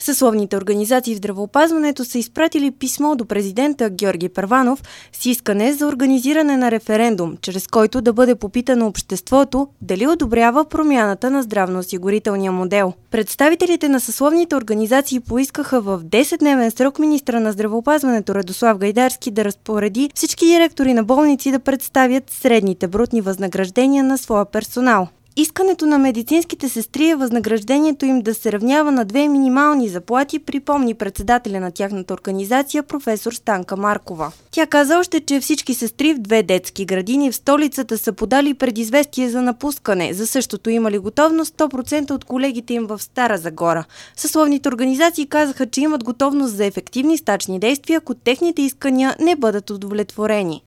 Съсловните организации в здравеопазването са изпратили писмо до президента Георги Първанов с искане за организиране на референдум, чрез който да бъде попитано обществото дали одобрява промяната на здравноосигурителния модел. Представителите на съсловните организации поискаха в 10-дневен срок министра на здравеопазването Радослав Гайдарски да разпореди всички директори на болници да представят средните брутни възнаграждения на своя персонал. Искането на медицинските сестри е възнаграждението им да се равнява на 2 минимални заплати, припомни председателя на тяхната организация професор Станка Маркова. Тя каза още, че всички сестри в 2 детски градини в столицата са подали предизвестие за напускане. За същото имали готовност 100% от колегите им в Стара Загора. Съсловните организации казаха, че имат готовност за ефективни стачни действия, ако техните искания не бъдат удовлетворени.